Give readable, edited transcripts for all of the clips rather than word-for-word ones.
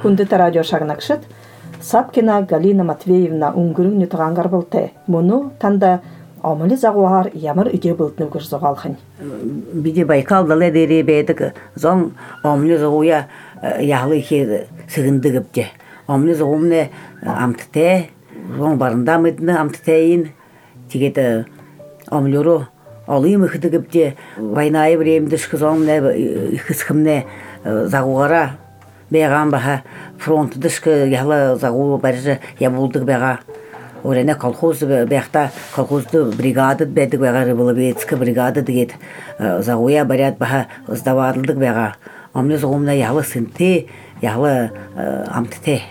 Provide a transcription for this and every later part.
Кундыта радио шагнакшыт Сапкина Галина Матвеевна уңгүрүн нутагангар болте. Муну танда Амылы загуар ямыр үде болтны көрзогалхын. Биде Байкал дале дере бедик зон амлы загуя яглы ке сыгындыгыпте. Амлы загумне амтте зон барында мыдны амттейин тигет амлыру алыйм хыдыгыпте войнай времде шкызонне хысхымне загуара беган баха фронт дышкы яглы загу баржы я булдык бега. Орена колхоз бехта колхозды бригада бедик бега Рыболовецкая бригада дигет загуя барят баха сдавадылдык бега. Амлы загумна яглы сынты яглы амтте.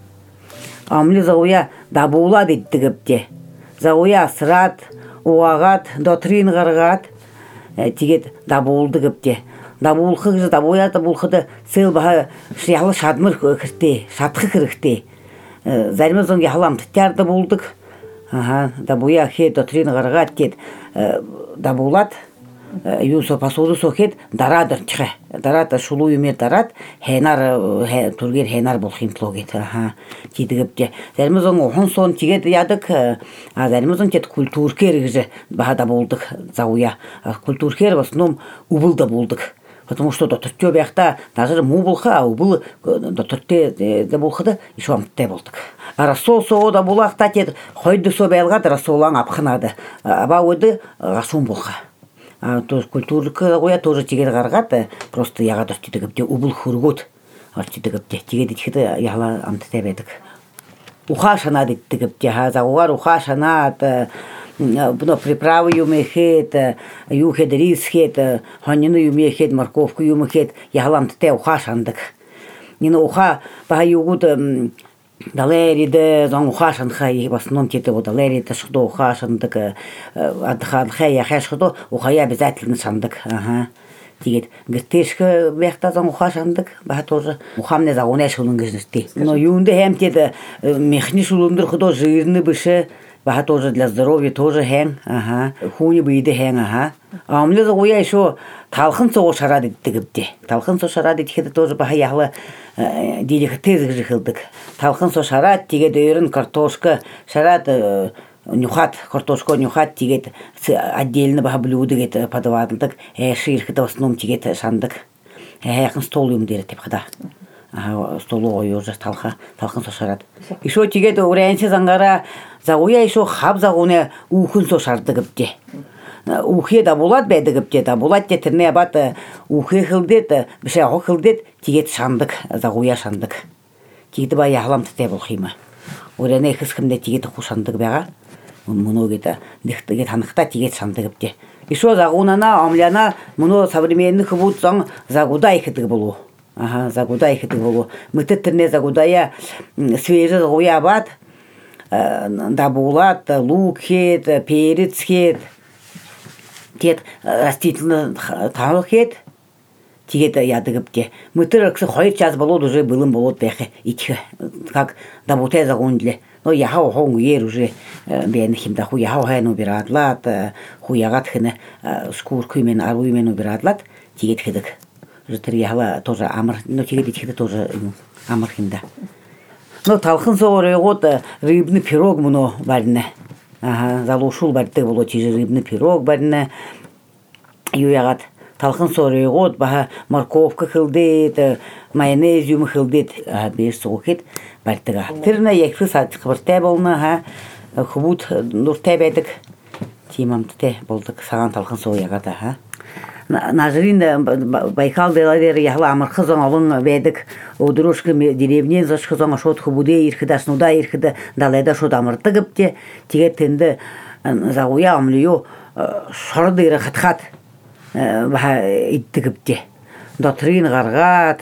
Амлы загуя дабула диттигипте. Загуя срат уагат дотрин гаргат тигет дабулдыгипте. Дабулхы дабуя дабулхыды сыл баха яглы шадмыр кирте, шатхы кирте. Зарим зон яхлам тярда булдык. Ага, дабуя хет дотрин гаргат кет дабулат юсо пасуду сокет дарадыр чыга. Дарата шулу юмер дарат хенар тургер хенар болхин плогет. Ага, тидигипте. Зарим зон охон сон тигет ядык. Зарим зон кет культуркер гиже бахада булдык зауя. Культуркер в основном убылда булдык. Потому что дотыртё бяхта даже мубулха убыл дотырте да булхыды ишвамтте болдык. Расол сода булакта тет хойды собелга расолан апхынады. Аба ойды расун булха. То культурка гоя тоже тигер гаргат просто яга достигипте убыл хургут. Артидигипте тигеди тигеди яла амтте бедик. Ухашана диттигипте хазагуар ухашана буно приправы юмехет, юхет рисхет, ханины юмехет, морковку юмехет, ягаламтте ухашандык. Нина уха бага югут далериде зон ухашанха в основном тете вот далериде что ухашандык, адханха яха что ухая обязательно шандык. Ага. Тигет гтешка бехта зон ухашандык, бага тоже ухамне загоне шулун гыжнысти. Но юнде хем тете мехни шулундыр худо жирный быше. Баха тоже для здоровья тоже хен, ага. Хуни быйды хен, ага. Амлы загуя еще талхын соғы шарады дигипте. Талхын соғы шарады дигипте тоже баха яглы дилих тезг жихылдык. Талхын соғы шарад тигет өйрін картошка, шарад нюхат, картошка нюхат тигет отдельно баха блюды гет подавадылдык. Ширхыда в основном тигет шандык. Яқын стол юм дерет деп хада. Столу ой уже талхын соғы шарад. Еще тигет урянсе зангара загуя еще хаб загуне ухын сошардыгыпте. Ухе да булат бедигипте да булат тетерне бат ухе хылдет, бише хылдет тигет шандык, загуя шандык. Тигет ба яглам тете болхима. Урене хыскымде тигет хушандык бага. Муну гета дихтыгет ханыкта тигет шандыгыпте. Еще загунана амляна муну современный хбут зан загудай хытык болу. Ага, загудай хытык болу. Мытеттерне загудая свежий загуя бат. Дабулат, лук хет, перец хет, тет растительный тал хет, тигет ядыгыпте. Мытыр ксы хойт час болот уже былым болот бехе итхе, как дабуте загондле. Но яхау хонгу ер уже бенхим да хуяхау хэн убирадлат, хуягат хыны шкуркумен аруймен убирадлат, тигет хедык. Житер яхла тоже амр, но тигет итхеде тоже амр химда. Но талхын соғыр ойғот рыбный пирог мұны барыны. Залушул барыты болу тежі рыбный пирог барыны. Юяғат талхын соғыр ойғот баха морковка қылдет, майонез юмы қылдет. Беш соғыкет барытыға. Тіріне екфі сатық бірте болны, құбут нұрте бәдік. Тимамды болдық саған талхын соғы яғат. Нажрин Байкал делавер яхла амархы зон алын бәдік одырушкы деревнен зашқы зон шот хубуде ирхыда снуда ирхыда далайда шот амырты гіпте тегет тенді зауя амлию шордыры хат-хат баха итті гіпте. Дотрин гаргат,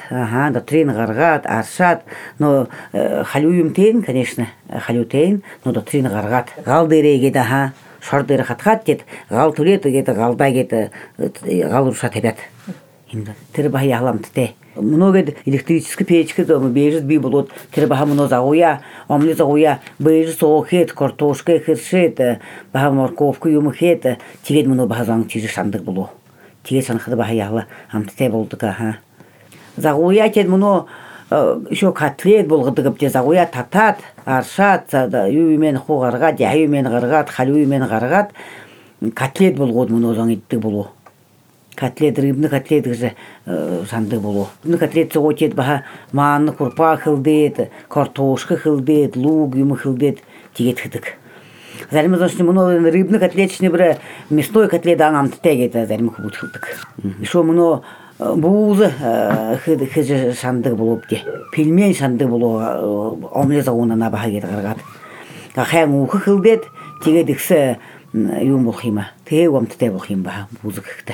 аршат, но халюйым тейн, конечно, халютейн, но дотрин гаргат. Галдыре егеді, шордыры хат-хат дед, гал турет егеді, галда егеді, гал ұршат ебет. Тірі бахи яғламды де. Много электрический печка дома бежит би болот, тірі баха мұно зауя, омли зауя, бежит соғет, картошка хершет, баха морковку юмы хет, тегет мұно баха заң тежі шандық болу. Тегет шанқыды баха яғла, амты те болдық. Зауя тед мұно еще котлет болгыдыгып же загуя татат, аршат, юймен хугаргат, яймен гаргат, халюймен гаргат, котлет болгод муну зоң итти болу. Котлет, рыбный котлет же санды болу. Рыбный котлет соғотет баха маанны курпа хылдет, картошка хылдет, лук юмы хылдет, тигет хыдык. Залимыз очень муну рыбный котлет шне бір мясной котлет аңам тетегет залимы хыбут хылдык. Шо муну буузы хыжы шандык болуп де. Пельмень шандык болу омле загунана баха кет гаргат. Хаң ухы хылдет, тигет иксы юм болхима. Тээ ом тете болхим баха буузы кыкты.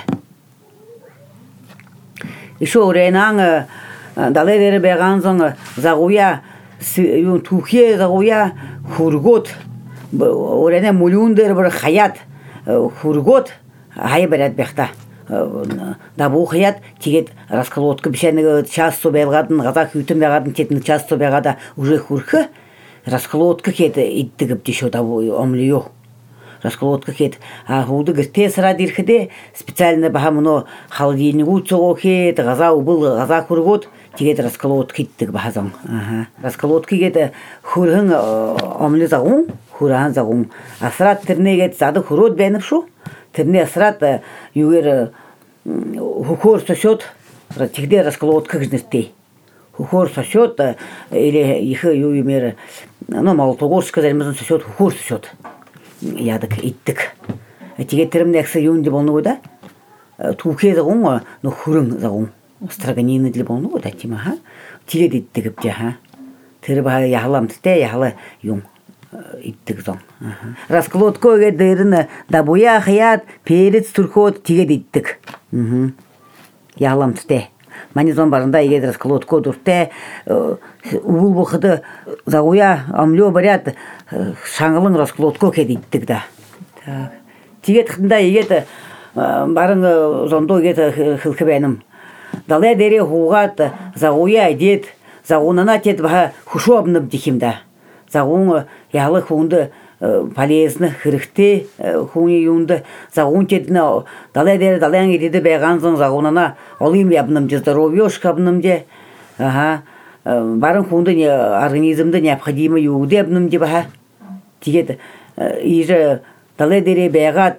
Еще уренан даледері бәған соң зағуя тухе зағуя хургот урене мулюндер бір хаят хургот хай берет бәқта дабу хаят тигет расколотка бішәнігі час собелғадын ғазақ үйтім бәғадын тетін час собелғада уже хурхы расколотка кеті иттігіп дешо дабу омлио расколотка кет, а худы гырте сыра дирхеде специально баха муно холодильник уцого кет, газа убыл, газа кургот, тигет расколотка иттик бахазам. Расколотка кет хурхын омле загун, хурхан загун. Асрат терне кет зады хурот бәніп шу, терне асрат югер хухор сосет, тигде расколотка гжнестей. Хухор сосет, или ихы югер, ну, молотогорска залимызын сосет, хухор сосет. Ядык иттік. Тиге тірімнәксі юнде болны ойда. Туке зағуң, но хурың зағуң. Страганины ділі болны ойда, тима, ха? Тиге иттігіп де, ха? Тірі баға яғылам тіте, яғылы юң иттік зоң. Расколотко өге дайрын дабуя хаят, перец туркот тиге иттік. Яғылам тіте. Манизон барында егер расколотко дұрте, уыл бұқыды зағуя амлео барят, шаңылың расколотко кедейттік да. Тигет қында егет барын зондо егет хылқы бәнім. Далы дере хуғат зағуя дед, зағуынана тет баға хушу абынып декем да. Зағуын яғылы хуынды полезны, хырықты хуыне юнды, зағуын тетіні далы дере далаян едеді бәйған зың зағуынана олым ябыным де, здоровьешка абыным де. Барын хуынды организмді необходимы юуды абыным де баға. Тигет ижі далы дере бәйғат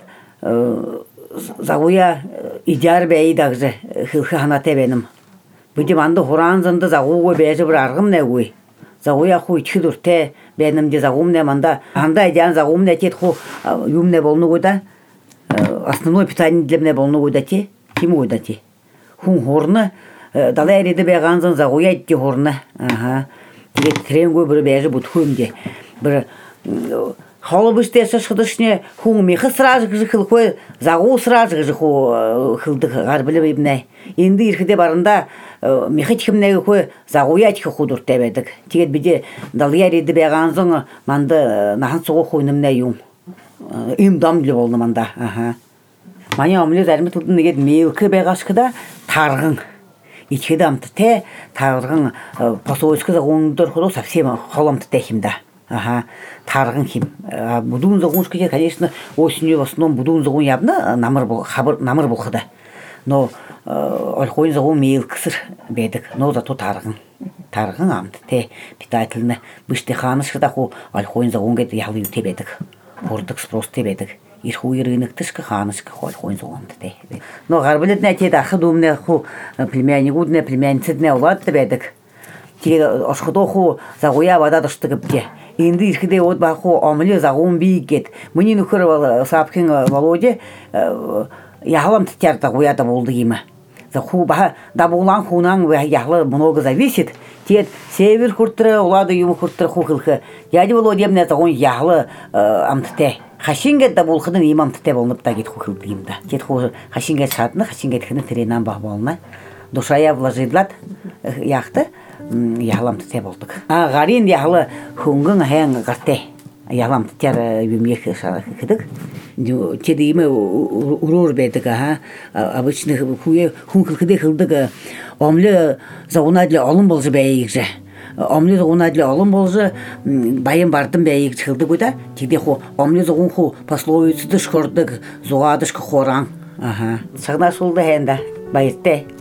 зағуя идяр бәйі дағжы хылқы ханаты бәнім. Бүдім анды хуран зынды зағуы бәйжі бір арғым не өй. Зағуя ху ичкі дұрте бәнім де зағуым не манда. Анда идян зағуым не тет ху юм не болны ойда. Основной питание для мне болны ойда те. Кем ойда те. Хун хорны далы әреді бәйған зын зағуя етте хорны. Тегет крем гой бір бәйжі бұд хуым де. Бір Халы быштеса шыдышне хун мехы сразу кыжы хылқой, зағу сразу кыжы хылдық ғарбілі бейбінай. Енді ирхіде барында мехы тікімнегі қой зағуя тікі худыр тәбедік. Тегет біде далия рейді бәған зың манды нахын соғы қойнымна юм. Им дамдылы болды манда. Мане омле зәрмі тұлдың егет мелкі бәғашқыда тарғын. Ичкеді амты тә тарғын посойскі зағуындыр құды совсем қоламты тәхімда. Тарғын кем. Будуын зағуыншқа же, конечно, осенью в основном будуын зағуын ябна намыр болқыда. Но ольхойын зағуын мейлкісір бәдік. Но зато тарғын. Тарғын амды те питательны. Біште қанышқыда қу ольхойын зағуын кәді яғлы юте бәдік. Ордық спрос те бәдік. Ирхуй рынықтышқы қанышқы ольхойын зағуынды те. Но ғарбілетіне әтеді ақы думне қу племяннигудне, племянницідне оладды бәдік. Теге ашқыда қу зағуя бада дұштығып де. Енді ирхіде от бақу омле зағуын бейік кет. Мұны нүкір сапкин Володя яғылам тітер зағуяда болды кемі. Зағу баға дабулан хунан яғылы много зависит. Тет север құрттыры, олады юмы құрттыры ху қылқы. Дяді Володя мне зағуын яғылы амтыте. Хашингет дабулқыдың ем амтыте болынып да кет ху қылды кемді. Тет ху хашингет шатыны, хашингет кіні тіренан бақ болына. Душая вложидлат яқты. Яғылам тіте болдық. Ғарин яғылы хуңғын әң ғарте. Яғылам тітер өмек кедік. Теді емі урор бәдік. Обычны хун қылқыды қылдық. Омлы зауынадылы олым болжы бәйік жа. Омлы зауынадылы олым болжы байын бардым бәйік қылдық өйда. Тегде ху омлы зауын ху пословицыды шқордық, зуадышқы қоран. Сағна шылды әнді байытты.